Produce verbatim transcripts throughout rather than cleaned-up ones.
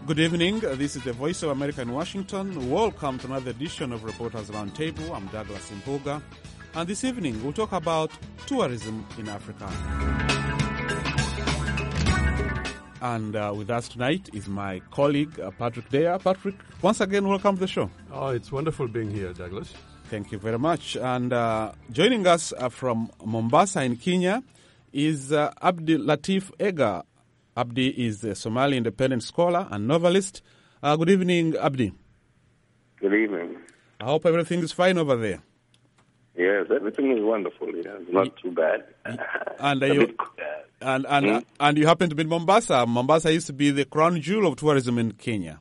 Good evening. This is the Voice of America in Washington. Welcome to another edition of Reporters Roundtable. I'm Douglas Impuga. And this evening, we'll talk about tourism in Africa. And uh, with us tonight is my colleague, uh, Patrick Dea. Patrick, once again, welcome to the show. Oh, it's wonderful being here, Douglas. Thank you very much. And uh, joining us uh, from Mombasa in Kenya is uh, Abdi Latif Ega. Abdi is a Somali independent scholar and novelist. Uh, good evening, Abdi. Good evening. I hope everything is fine over there. Yes, everything is wonderful. Yeah, it's not too bad. And uh, you, and and, mm. uh, and you happen to be in Mombasa. Mombasa used to be the crown jewel of tourism in Kenya.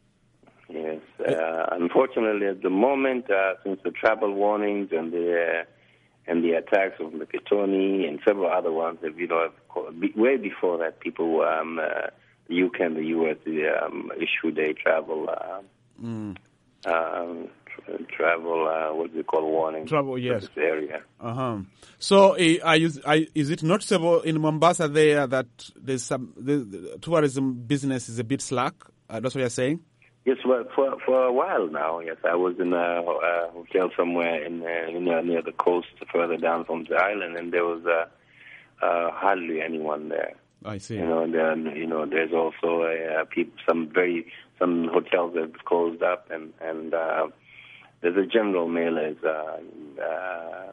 Yes. Uh, unfortunately, at the moment, uh, since the travel warnings and the uh, and the attacks of Mpeketoni and several other ones, that you know, way before that, people, um, uh, the U K and the U S, um, issued a travel. Uh, mm. um, Travel, uh, what do you call warning? Travel, yes. This area. Uh-huh. So, uh, are you, are, is it noticeable in Mombasa there that there's some the, the tourism business is a bit slack? Uh, that's what you're saying? Yes, well, for for a while now. Yes, I was in a, a hotel somewhere in, uh, in uh, near the coast, further down from the island, and there was uh, uh, hardly anyone there. I see. You know, and then, you know, there's also uh, people, some very some hotels that have closed up, and and. Uh, There's a general malaise uh, uh,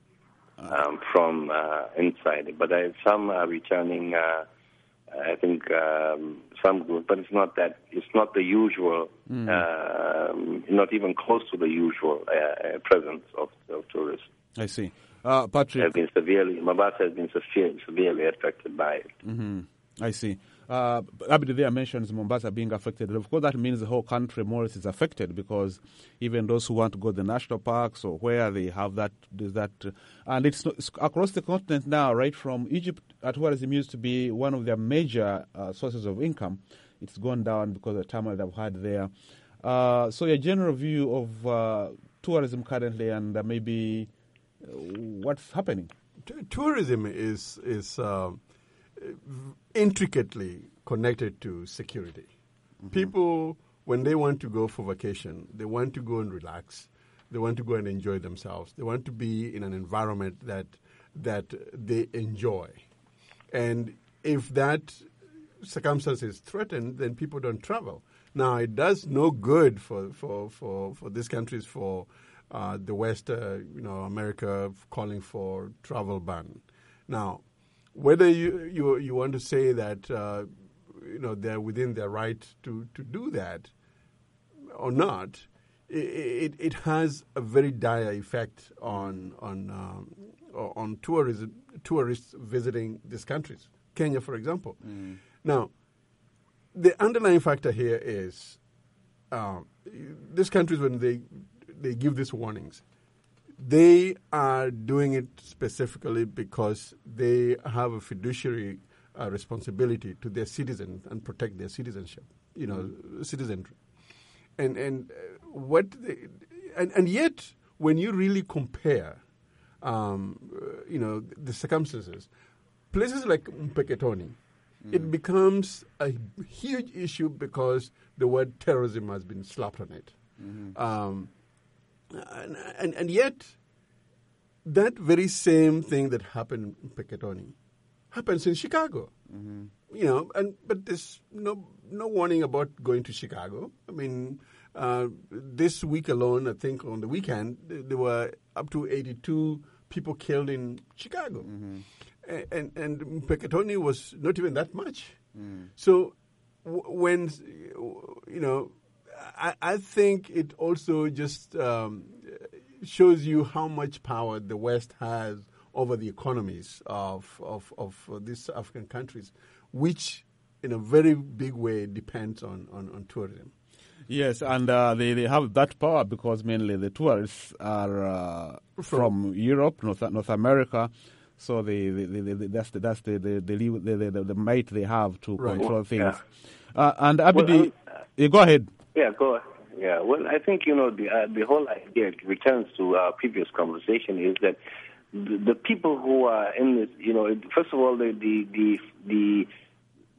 um, from uh, inside, but uh, some are returning. Uh, I think um, some group, but it's not that. It's not the usual. Mm. Uh, not even close to the usual uh, presence of, of tourists. I see, uh, Patrick. Has been severely. Mombasa has been severely, severely affected by it. Mm-hmm. I see. Uh, Abdi there mentions Mombasa being affected. Of course, that means the whole country more or less is affected, because even those who want to go to the national parks or where they have that, that, uh, and it's, it's across the continent now, right? From Egypt, uh, tourism used to be one of their major uh, sources of income. It's gone down because of the turmoil they've had there. Uh, so, your general view of uh, tourism currently, and uh, maybe uh, what's happening? T- tourism is is. Uh, intricately connected to security. Mm-hmm. People, when they want to go for vacation, they want to go and relax. They want to go and enjoy themselves. They want to be in an environment that that they enjoy. And if that circumstance is threatened, then people don't travel. Now, it does no good for for, for, for these countries, for uh, the West, uh, you know, America calling for travel ban. Now, whether you, you you want to say that uh, you know they're within their right to, to do that or not, it, it it has a very dire effect on on um, on tourism tourists visiting these countries. Kenya, for example. Mm. Now, the underlying factor here is uh, these countries, when they they give these warnings, they are doing it specifically because they have a fiduciary uh, responsibility to their citizens and protect their citizenship, you know, mm-hmm. citizenry. And and uh, what they, and and yet when you really compare, um, uh, you know, the circumstances, places like Mpeketoni, mm-hmm. it becomes a huge issue because the word terrorism has been slapped on it. Mm-hmm. Um, And, and and yet, that very same thing that happened in Mpeketoni happens in Chicago. Mm-hmm. You know, and but there's no no warning about going to Chicago. I mean, uh, this week alone, I think on the weekend, there were up to eighty-two people killed in Chicago, mm-hmm. and, and and Mpeketoni was not even that much. Mm. So w- when you know. I, I think it also just um, shows you how much power the West has over the economies of, of, of these African countries, which in a very big way depends on, on, on tourism. Yes, and uh, they, they have that power because mainly the tourists are uh, from, from Europe, North North America. So they, they, they, they, that's the that's the the, the, the, the, the might they have to right. control things. Yeah. Uh, and Abdi, well, um, uh, go ahead. Yeah, go ahead. Yeah, well, I think, you know, the uh, the whole idea returns to our previous conversation is that the, the people who are in this, you know, first of all, the the the, the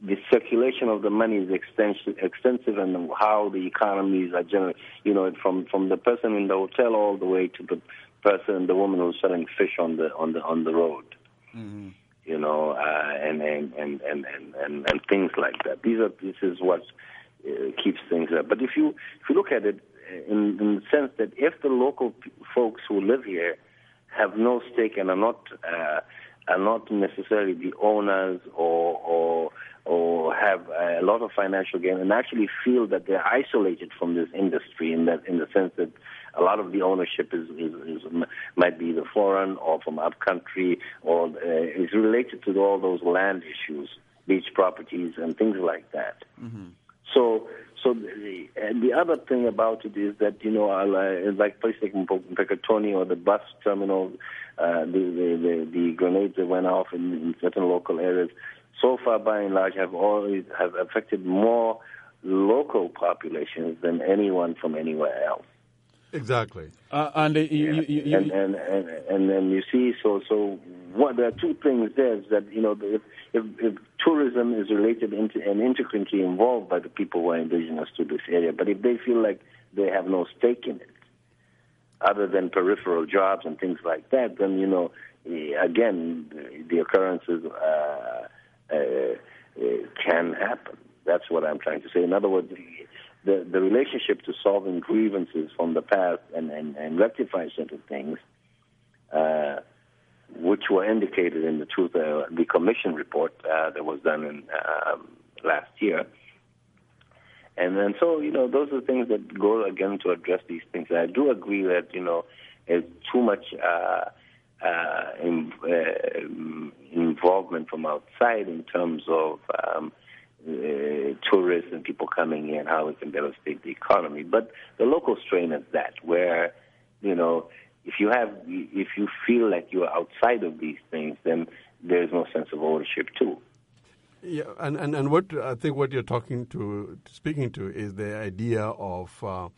the circulation of the money is extensive, extensive, and how the economies are generated. You know, from from the person in the hotel all the way to the person, the woman who's selling fish on the on the on the road. Mm-hmm. You know, uh, and, and, and, and, and, and and things like that. These are this is what uh, keeps things up. But if you if you look at it in, in the sense that if the local p- folks who live here have no stake and are not uh, are not necessarily the owners or or or have a lot of financial gain, and actually feel that they're isolated from this industry in that in the sense that a lot of the ownership is, is, is might be either foreign or from up country, or uh, is related to all those land issues, beach properties and things like that. Mm-hmm. So, so the, and the other thing about it is that, you know, uh, like places like Mpeketoni or the bus terminal, uh, the, the, the the grenades that went off in, in certain local areas, so far by and large have always have affected more local populations than anyone from anywhere else. Exactly. Uh, and, uh, you, yeah. you, you, and, and and and then you see, so so what there are two things there is that, you know, if if, if tourism is related into, and intricately involved by the people who are indigenous to this area, but if they feel like they have no stake in it, other than peripheral jobs and things like that, then, you know, again, the occurrences uh, uh, can happen. That's what I'm trying to say. In other words, the, the relationship to solving grievances from the past and, and, and rectify certain things, uh, which were indicated in the truth, uh, the commission report uh, that was done in, uh, last year. And then, so, you know, those are things that go, again, to address these things. I do agree that, you know, there's too much uh, uh, in, uh, involvement from outside in terms of um, uh, tourists and people coming in, how it can devastate the economy. But the local strain is that, where, you know, if you have, if you feel like you're outside of these things, then there's no sense of ownership too. Yeah, and, and, and what I think what you're talking to, speaking to, is the idea of uh,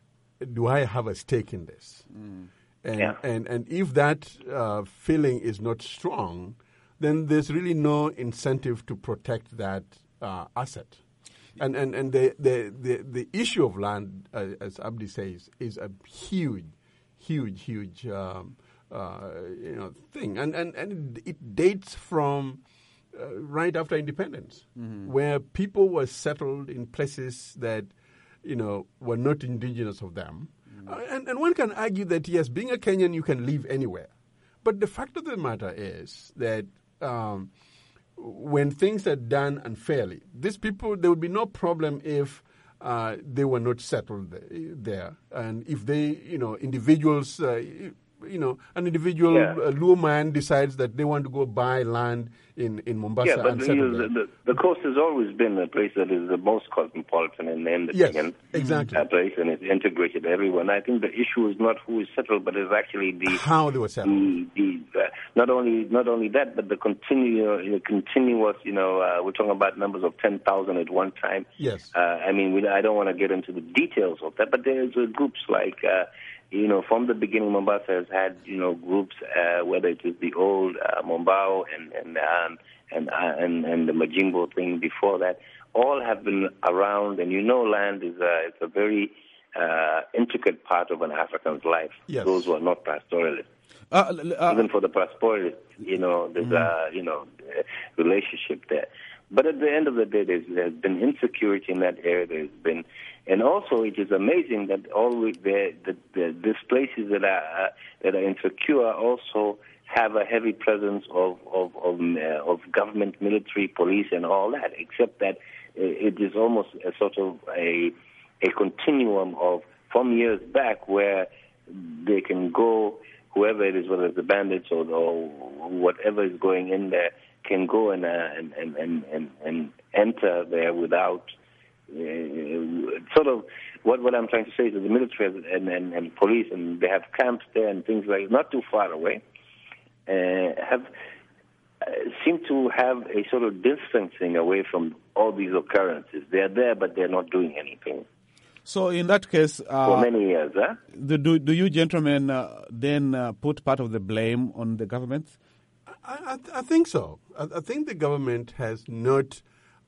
do I have a stake in this? Mm. And, yeah. and and if that uh, feeling is not strong, then there's really no incentive to protect that uh, asset. And and and the the, the, the issue of land, uh, as Abdi says, is a huge, huge, huge um, uh, you know thing, and and and it dates from uh, right after independence, mm-hmm. where people were settled in places that, you know, were not indigenous of them. Uh, and, and one can argue that, yes, being a Kenyan, you can live anywhere. But the fact of the matter is that um, when things are done unfairly, these people, there would be no problem if uh, they were not settled there. And if they, you know, individuals, uh, you know, an individual yeah. uh, Luo man decides that they want to go buy land in, in Mombasa yeah, but and settle the, there. The, the coast has always been a place that is the most cosmopolitan and, and the yes, Kenyan exactly. uh, place, and it's integrated everywhere. And I think the issue is not who is settled, but it's actually the how they were settled. The, the, uh, not only not only that, but the continu- you know, continuous. You know, uh, we're talking about numbers of ten thousand at one time. Yes. Uh, I mean, we, I don't want to get into the details of that, but there's uh, groups like. Uh, You know, from the beginning, Mombasa has had, you know, groups, uh, whether it is the old uh, Mombao and and um, and, uh, and and the Majimbo thing before that, all have been around. And you know, land is a, it's a very uh, intricate part of an African's life. Yes. Those who are not pastoralists. Uh, uh, Even for the pastoralists, you know, there's mm-hmm. a, you know, relationship there. But at the end of the day, there's, there's been insecurity in that area. There's been, and also it is amazing that always the, the, the these places that are uh, that are insecure also have a heavy presence of of of, uh, of government, military, police, and all that. Except that it is almost a sort of a a continuum of from years back where they can go, whoever it is, whether it's the bandits or, or whatever is going in there, can go and, uh, and, and, and, and, and enter there without uh, sort of what, what I'm trying to say is that the military and, and, and police, and they have camps there and things like not too far away, uh, have uh, seem to have a sort of distancing away from all these occurrences. They're there, but they're not doing anything. So in that case, uh, for many years, huh? do do you gentlemen uh, then uh, put part of the blame on the government? I, I, I think so. I, I think the government has not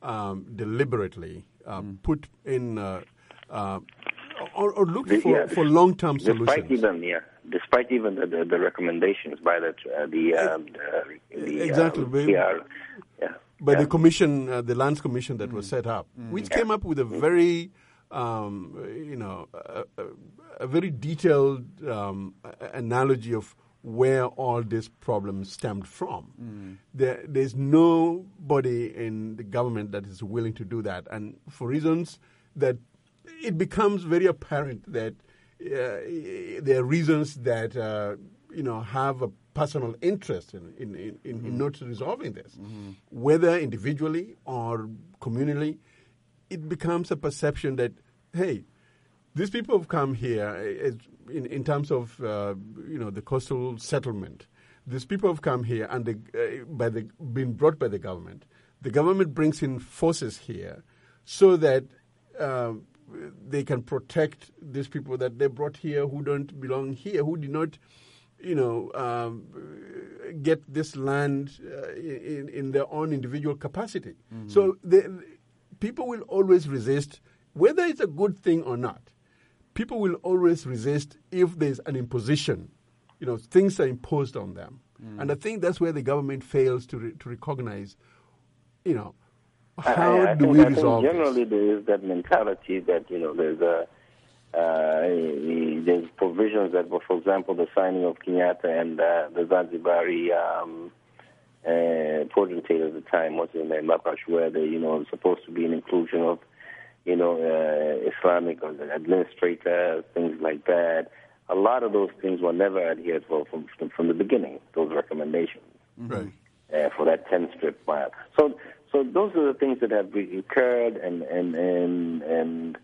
um, deliberately uh, Mm. put in uh, uh, or, or look The- for, yeah, for long-term Despite solutions. even, yeah, despite even the, the, the recommendations by the uh, the, um, the, the Exactly, um, but- P R, yeah, by yeah. the commission, uh, the lands commission that Mm. was set up, which came up with a very, um, you know, a, a, a very detailed um, a- analogy of where all this problem stemmed from. Mm. There, there's nobody in the government that is willing to do that, and for reasons that it becomes very apparent that uh, there are reasons that uh, you know have a personal interest in in, in, in, Mm-hmm. in not resolving this, whether individually or communally. It becomes a perception that, hey, these people have come here uh, in, in terms of uh, you know the coastal settlement. These people have come here and they, uh, by the been brought by the government. The government brings in forces here so that uh, they can protect these people that they brought here who don't belong here, who did not, you know, um, get this land uh, in, in their own individual capacity. Mm-hmm. So the, people will always resist, whether it's a good thing or not. People will always resist if there's an imposition. You know, things are imposed on them. Mm. And I think that's where the government fails to re- to recognize, you know, how I, I do think, we I resolve think generally this? there is that mentality that, you know, there's a uh, there's provisions that were, for example, the signing of Kenyatta and uh, the Zanzibari um, uh, potentate at the time, what's his name, Mapash, where they, you know, supposed to be an inclusion of, you know, uh, Islamic administrator, things like that. A lot of those things were never adhered for from, from, from the beginning, those recommendations. Right. Uh, for that ten strip mile. So, so those are the things that have recurred and and and and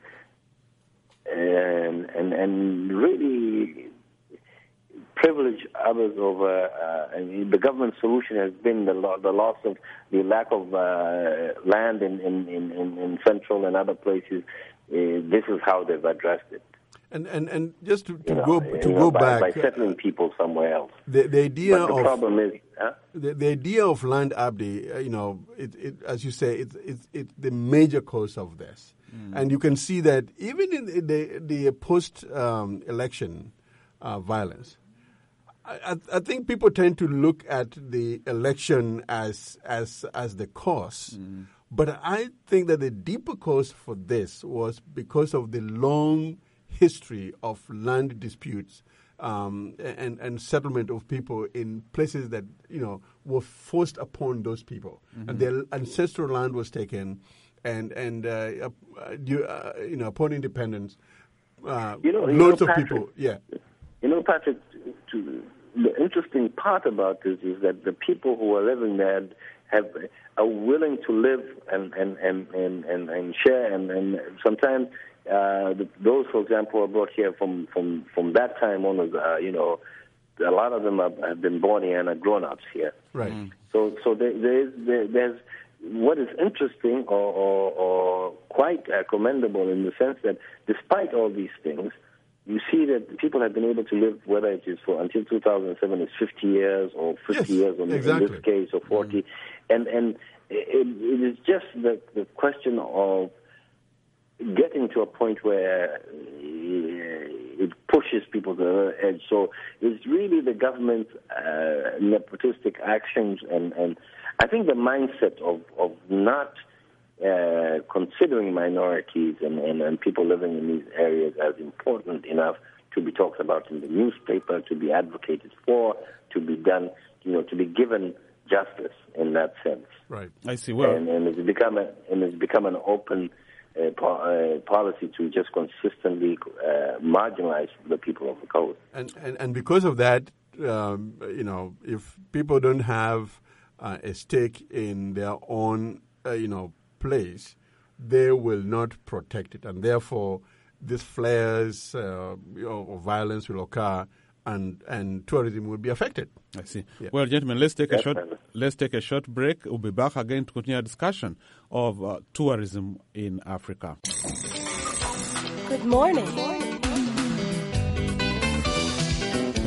and and, and really privilege others over. Uh, I mean, the government solution has been the lo- the loss of the lack of uh, land in, in, in, in central and other places. Uh, this is how they've addressed it. And and, and just to, to You know, go to you know, go by, back, by settling people somewhere else. the the idea But the of problem is, huh? the, the idea of land abdi, uh, you know, it, it, as you say, it's it's it's the major cause of this, mm. and you can see that even in the the post um, election uh, violence. I, I think people tend to look at the election as as as the cause, mm. but I think that the deeper cause for this was because of the long history of land disputes um, and and settlement of people in places that you know were forced upon those people, mm-hmm. and their ancestral land was taken, and and uh, uh, you, uh, you know upon independence, uh, you know, loads you know, of Patrick, people, yeah. You know, Patrick, to, the interesting part about this is that the people who are living there have are willing to live and and and and, and, and share, and, and sometimes uh, the, those, for example, are brought here from from, from that time on. Uh, you know, a lot of them have, have been born here and are grown-ups here. Right. Mm. So so there, there is there, there's what is interesting or, or, or quite uh, commendable in the sense that despite all these things, you see that people have been able to live, whether it is for until two thousand seven, it's fifty years or fifty yes, years in, exactly. in this case, or forty. Mm. And and it, it is just the, the question of getting to a point where it pushes people to the edge. So it's really the government's uh, nepotistic actions, and, and I think the mindset of, of not Uh, considering minorities and, and, and people living in these areas as important enough to be talked about in the newspaper, to be advocated for, to be done, you know, to be given justice in that sense. Right. I see. Well, and, and it's become a, and it's become an open uh, po- uh, policy to just consistently uh, marginalize the people of the coast. And and, and because of that, um, you know, if people don't have uh, a stake in their own, uh, you know, place, they will not protect it, and therefore these flares uh, you know, of violence will occur, and, and tourism will be affected. I see. Yeah. Well, gentlemen, let's take Yes, a short brother. let's take a short break. We'll be back again to continue our discussion of uh, tourism in Africa. Good morning.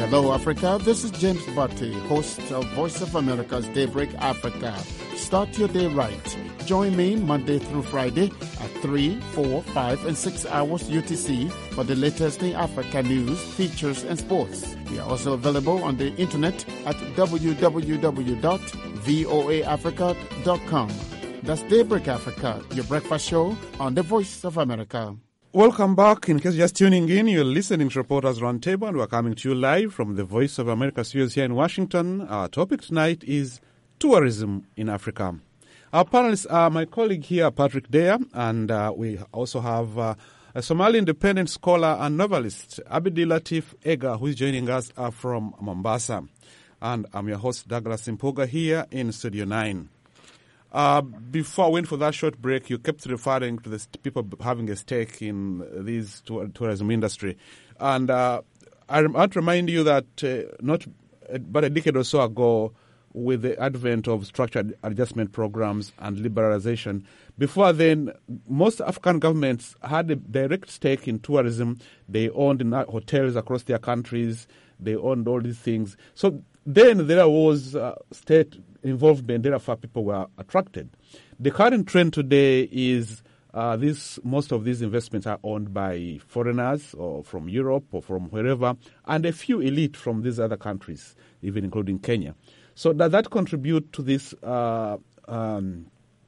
Hello, Africa. This is James Butty, host of Voice of America's Daybreak Africa. Start your day right. Join me Monday through Friday at three, four, five, and six hours U T C for the latest in Africa news, features, and sports. We are also available on the internet at w w w dot voa africa dot com. That's Daybreak Africa, your breakfast show on the Voice of America. Welcome back. In case you're just tuning in, you're listening to Reporters Roundtable, and we're coming to you live from the Voice of America studios here in Washington. Our topic tonight is tourism in Africa. Our panelists are my colleague here, Patrick Dea, and uh, we also have uh, a Somali independent scholar and novelist, Abdi Latif Ega, who is joining us uh, from Mombasa. And I'm your host, Douglas Impoga, here in Studio nine. Uh, before I went for that short break, you kept referring to the st- people having a stake in this tour- tourism industry. And uh, I want to remind you that uh, not about a decade or so ago, with the advent of structured adjustment programs and liberalization, before then, most African governments had a direct stake in tourism. They owned hotels across their countries. They owned all these things. So then there was uh, state involvement, therefore people were attracted. The current trend today is uh, this, most of these investments are owned by foreigners or from Europe or from wherever, and a few elite from these other countries, even including Kenya. So does that contribute to this uh, um,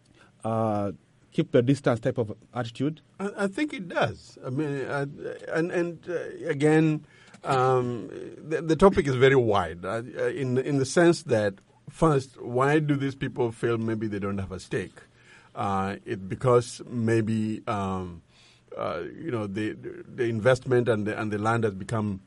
uh, keep the distance type of attitude? I, I think it does. I mean, uh, and and uh, again, um, the, the topic is very wide uh, in in the sense that, first, why do these people feel maybe they don't have a stake? Uh, it because maybe um, uh, you know the the investment and the and the land has become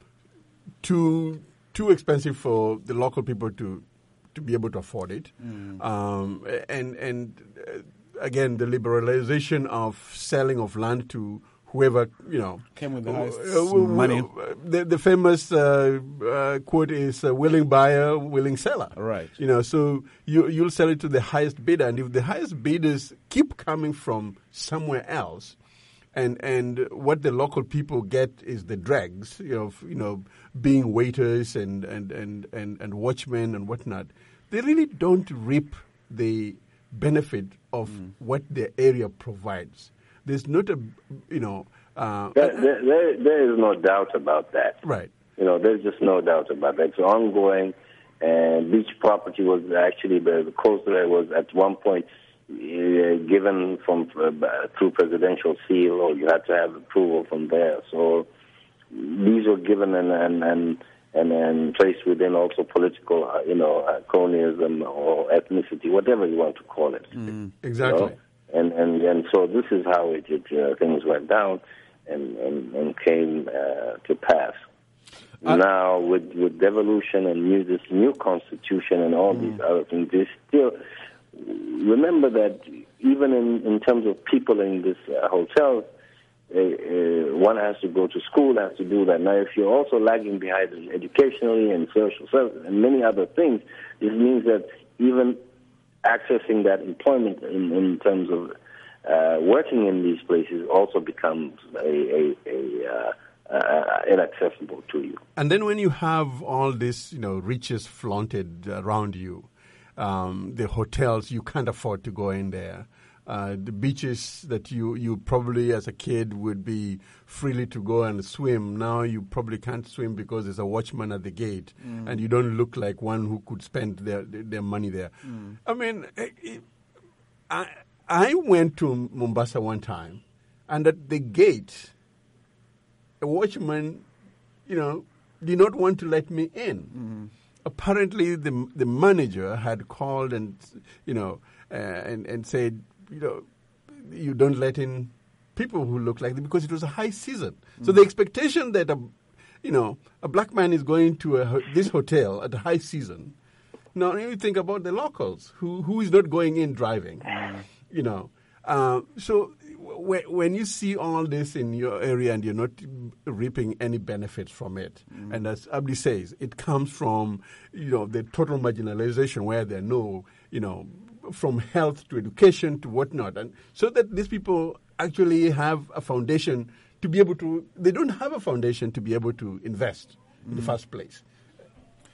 too too expensive for the local people to to be able to afford it, mm. um, and and uh, again the liberalization of selling of land to whoever, you know, came with the highest uh, uh, money. The, the famous uh, uh, quote is uh, "willing buyer, willing seller." Right. You know, so you you'll sell it to the highest bidder, and if the highest bidders keep coming from somewhere else, and and what the local people get is the dregs, you know, you know, being waiters and and and and, and watchmen and whatnot, they really don't reap the benefit of mm. what the area provides. There's not a, you know... Uh, there, there, there, there is no doubt about that. Right. You know, there's just no doubt about that. It's ongoing, and beach property was actually, the coast area was at one point uh, given from uh, through presidential seal, or you had to have approval from there. So these were given and and and, and, and placed within also political, uh, you know, uh, cronyism or ethnicity, whatever you want to call it. Mm, exactly. You know? And, and and so this is how it, it uh, things went down and, and, and came uh, to pass. Uh, now, with, with devolution and new, this new constitution and all mm. these other things, they still remember that even in, in terms of people in this uh, hotel, uh, uh, one has to go to school, has to do that. Now, if you're also lagging behind educationally and social services and many other things, this means that even accessing that employment in, in terms of uh, working in these places also becomes a, a, a uh, uh, inaccessible to you. And then when you have all this, you know, riches flaunted around you, um, the hotels, you can't afford to go in there. Uh, the beaches that you, you probably as a kid would be freely to go and swim, now you probably can't swim because there's a watchman at the gate, mm. and you don't look like one who could spend their their money there. Mm. I mean, it, I I went to Mombasa one time, and at the gate, a watchman, you know, did not want to let me in. Mm. Apparently, the the manager had called and you know uh, and and said, you know, you don't let in people who look like them because it was a high season. Mm. So the expectation that a, you know, a black man is going to a, this hotel at a high season. Now you think about the locals who who is not going in driving. Mm. You know, uh, so w- when you see all this in your area and you're not reaping any benefits from it, mm. and as Abdi says, it comes from you know the total marginalization where there are no you know. from health to education to whatnot, and so that these people actually have a foundation to be able to, they don't have a foundation to be able to invest mm. in the first place.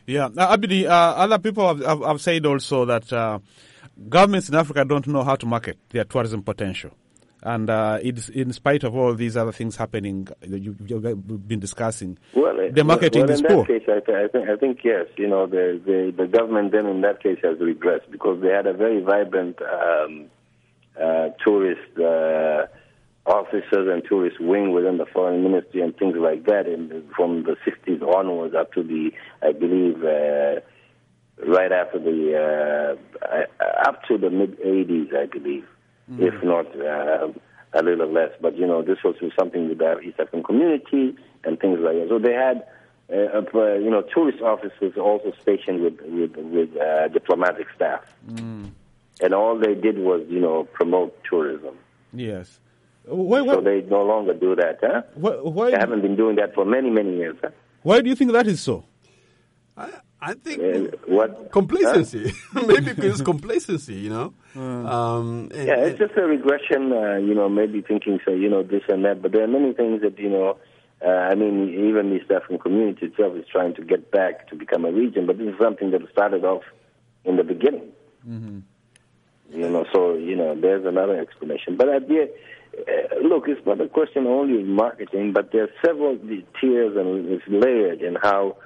Yeah, uh, Abdi, uh, other people have, have, have said also that uh, governments in Africa don't know how to market their tourism potential. And uh, it's in spite of all these other things happening that you've, you've been discussing, well, the marketing well, is in poor. that case, I, th- I, think, I think yes. You know, the, the the government then in that case has regressed because they had a very vibrant um, uh, tourist uh, officers and tourist wing within the foreign ministry and things like that. And from the sixties onwards up to the, I believe, uh, right after the uh, up to the mid eighties, I believe. Mm. If not uh, a little less. But, you know, this was something with the East African community and things like that. So they had, uh, uh, you know, tourist officers also stationed with, with, with uh, diplomatic staff. Mm. And all they did was, you know, promote tourism. Yes. Why, why, so they no longer do that, huh? Why, why, they haven't been doing that for many, many years, huh? Why do you think that is so? I, I think uh, what complacency. Huh? Maybe it's complacency, you know. Mm. Um, and, yeah, it's just a regression. Uh, you know, maybe thinking so, you know, this and that. But there are many things that you know. Uh, I mean, even the East African community itself is trying to get back to become a region. But this is something that started off in the beginning. Mm-hmm. You know, so you know, there's another explanation. But at the uh, look, it's not a question only of marketing, but there are several tiers and it's layered in how.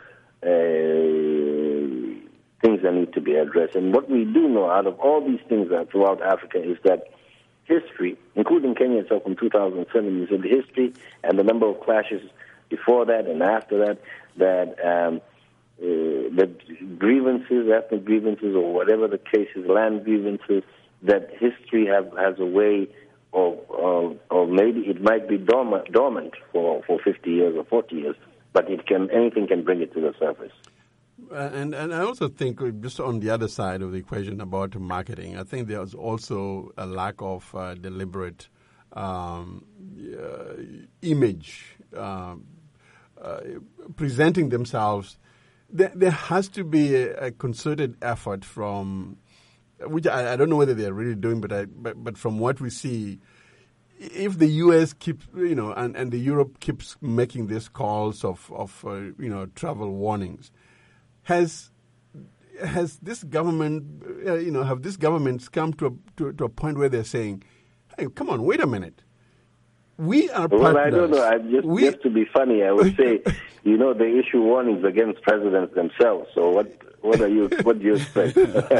Uh, things that need to be addressed. And what we do know out of all these things that throughout Africa is that history, including Kenya itself from two thousand seven, is the history and the number of clashes before that and after that, that um, uh, that grievances, ethnic grievances or whatever the case is, land grievances, that history have, has a way of, of, of maybe it might be dormant, dormant for, for fifty years or forty years, but it can anything can bring it to the surface. Uh, and and I also think just on the other side of the equation about marketing, I think there's also a lack of uh, deliberate um, uh, image uh, uh, presenting themselves. There, there has to be a, a concerted effort from, which I, I don't know whether they're really doing, but I, but, but from what we see. If the U S keeps, you know, and, and the Europe keeps making these calls of, of uh, you know, travel warnings, has has this government, uh, you know, have these governments come to a, to, to a point where they're saying, hey, come on, wait a minute. We are partners. Well, I don't know. I just, we, just to be funny, I would say, you know, they issue warnings against presidents themselves. So what what are you? What do you expect?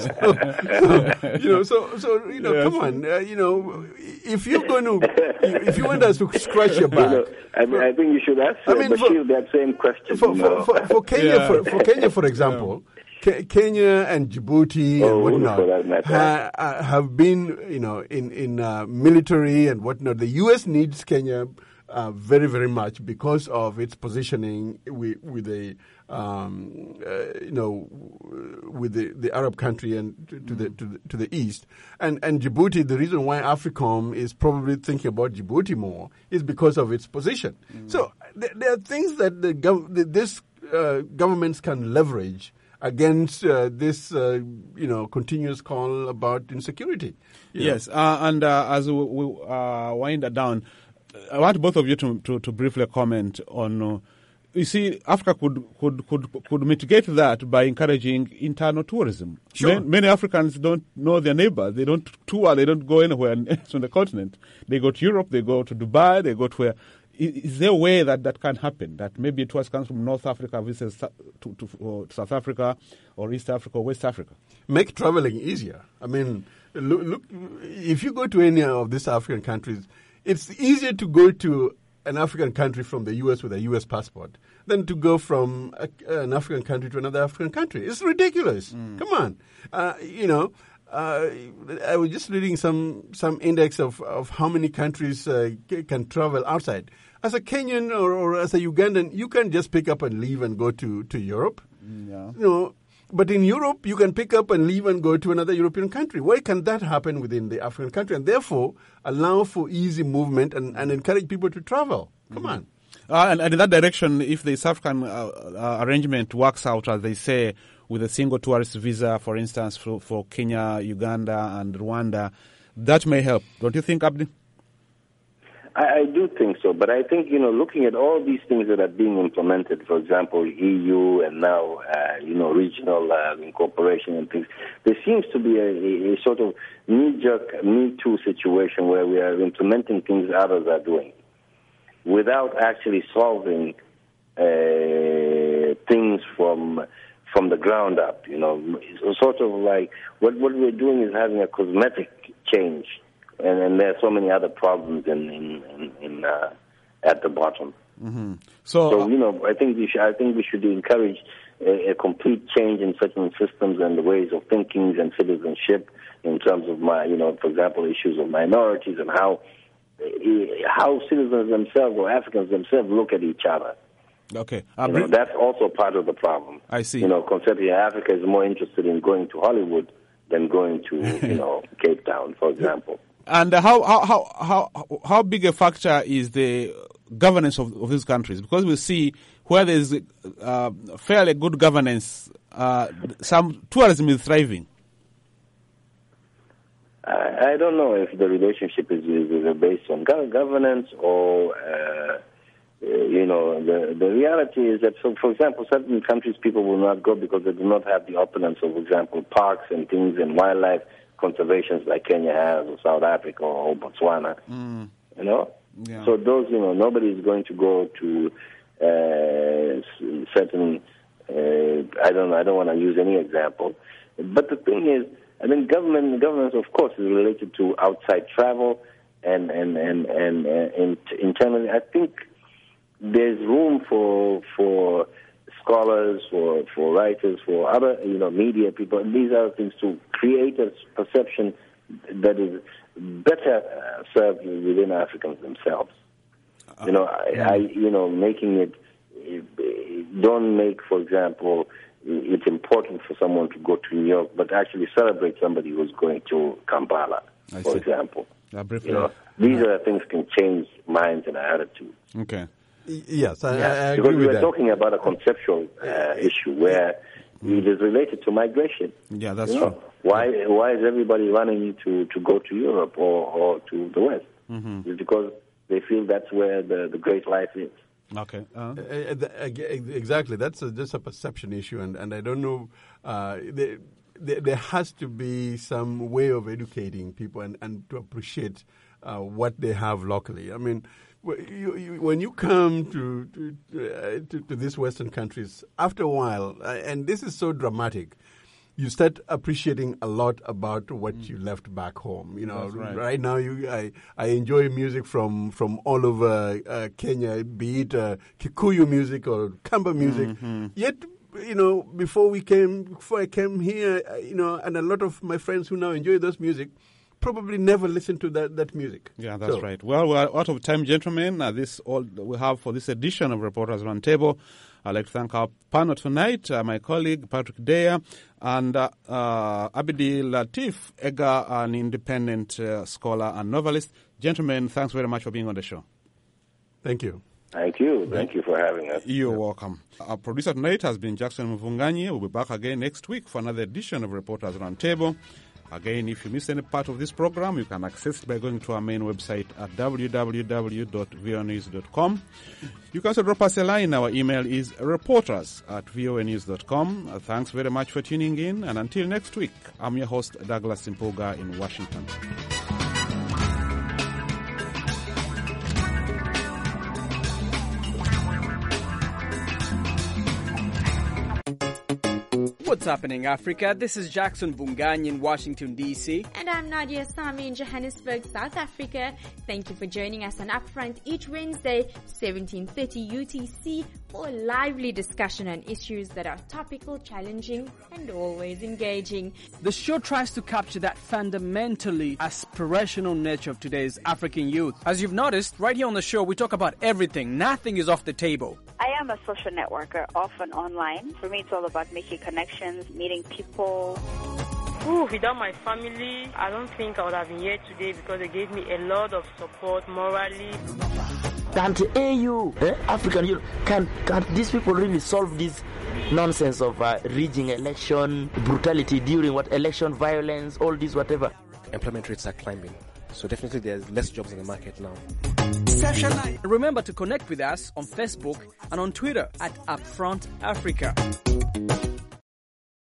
so, you know, so so you know, yes. come on, uh, you know, if you're going to, if you want us to scratch your back, you know, I mean, I think you should ask I mean, Bashir that same question. For, for, for, for Kenya, yeah. for, for Kenya, for example. Yeah. Kenya and Djibouti oh, and whatnot ha, uh, have been, you know, in in uh, military and whatnot. The U S needs Kenya uh, very, very much because of its positioning with, with the, um, uh, you know, with the, the Arab country and to, to mm. the to the to the east. And and Djibouti, the reason why AFRICOM is probably thinking about Djibouti more is because of its position. Mm. So th- there are things that the gov- the, this uh, governments can leverage against uh, this, uh, you know, continuous call about insecurity. Yes, uh, and uh, as we, we uh, wind it down, I want both of you to, to, to briefly comment on, uh, you see, Africa could, could, could, could mitigate that by encouraging internal tourism. Sure. Many, many Africans don't know their neighbors. They don't tour. They don't go anywhere on the continent. They go to Europe. They go to Dubai. They go to where. Is there a way that that can happen, that maybe a tourist comes from North Africa, visits to, to, to South Africa or East Africa or West Africa? Make traveling easier. I mean, look, look, if you go to any of these African countries, it's easier to go to an African country from the U S with a U S passport than to go from a, an African country to another African country. It's ridiculous. Mm. Come on. Uh, you know, Uh, I was just reading some, some index of, of how many countries uh, can travel outside. As a Kenyan or, or as a Ugandan, you can just pick up and leave and go to, to Europe. Yeah. You know, but in Europe, you can pick up and leave and go to another European country. Why can that happen within the African country? And therefore, allow for easy movement and, and encourage people to travel. Come mm-hmm. on. Uh, and, and in that direction, if the South African uh, uh, arrangement works out, as they say, with a single tourist visa, for instance, for, for Kenya, Uganda, and Rwanda, that may help. Don't you think, Abdi? I, I do think so, but I think, you know, looking at all these things that are being implemented, for example, E U and now, uh, you know, regional uh, incorporation and things, there seems to be a, a sort of knee-jerk, me-too situation where we are implementing things others are doing without actually solving uh, things from from the ground up, you know. So sort of like what, what we're doing is having a cosmetic change. And, and there are so many other problems in in, in, in uh, at the bottom. Mm-hmm. So, so you know, I think we should I think we should encourage a, a complete change in certain systems and the ways of thinking and citizenship in terms of my, you know, for example, issues of minorities and how how citizens themselves or Africans themselves look at each other. Okay, you know, that's also part of the problem. I see. You know, conceptually, Africa is more interested in going to Hollywood than going to, you know, Cape Town, for example. And how how how how how big a factor is the governance of, of these countries? Because we see where there is uh, fairly good governance, uh, some tourism is thriving. I, I don't know if the relationship is, is, is based on governance or. Uh, Uh, you know, the the reality is that, so, for example, certain countries people will not go because they do not have the opulence of, for example, parks and things and wildlife conservations like Kenya has or South Africa or Botswana. Mm. You know? Yeah. So those, you know, nobody is going to go to uh, certain, uh, I don't know, I don't want to use any example. But the thing is, I mean, government, governance, of course, is related to outside travel and, and, and, and, and, and internally. I think there's room for for scholars, for for writers, for other, you know, media people, and these other things to create a perception that is better uh, served within Africans themselves. Uh, you know, I, yeah. I you know making it, it don't make, for example, it's important for someone to go to New York, but actually celebrate somebody who's going to Kampala, I for see. example. Uh, you know, these are things can change minds and attitudes. Okay. Yes, I, yeah. I agree because with we are that. talking about a conceptual uh, issue where mm. it is related to migration. Yeah, that's you know? true. Why why is everybody running to, to go to Europe or, or to the West? Mm-hmm. It's because they feel that's where the, the great life is. Okay. Uh-huh. Uh, uh, exactly. That's a, just a perception issue, and, and I don't know. Uh, they, there, there has to be some way of educating people and, and to appreciate uh, what they have locally. I mean, You, you, when you come to to, uh, to to these Western countries, after a while, uh, and this is so dramatic, you start appreciating a lot about what mm. you left back home. You know, right. right now, you I, I enjoy music from from all over uh, Kenya, be it uh, Kikuyu music or Kamba music. Mm-hmm. Yet, you know, before we came, before I came here, uh, you know, and a lot of my friends who now enjoy those music probably never listened to that, that music. Yeah, that's so. right. Well, we're out of time, gentlemen. Uh, this all we have for this edition of Reporters Roundtable. I'd like to thank our panel tonight, uh, my colleague Patrick Dyer and uh, uh, Abdi Latif Ega, an independent uh, scholar and novelist. Gentlemen, thanks very much for being on the show. Thank you. Thank you. Thank you for having us. You're welcome. Our producer tonight has been Jackson Mvunganyi. We'll be back again next week for another edition of Reporters Roundtable. Again, if you missed any part of this program, you can access it by going to our main website at w w w dot v o news dot com. You can also drop us a line. Our email is reporters at v o news dot com. Uh, thanks very much for tuning in. And until next week, I'm your host, Douglas Simpoga in Washington. What's happening, Africa? This is Jackson Bunganyi in Washington, D C And I'm Nadia Sami in Johannesburg, South Africa. Thank you for joining us on Upfront each Wednesday, seventeen thirty U T C, for a lively discussion on issues that are topical, challenging, and always engaging. The show tries to capture that fundamentally aspirational nature of today's African youth. As you've noticed, right here on the show, we talk about everything. Nothing is off the table. I am a social networker, often online. For me, it's all about making connections, meeting people. Ooh, without my family, I don't think I would have been here today because they gave me a lot of support morally. Can't A U, eh, African Union, can can't these people really solve this nonsense of uh, rigging election, brutality during what election, violence, all this, whatever? Employment rates are climbing. So definitely there's less jobs in the market now. Remember to connect with us on Facebook and on Twitter at Upfront Africa.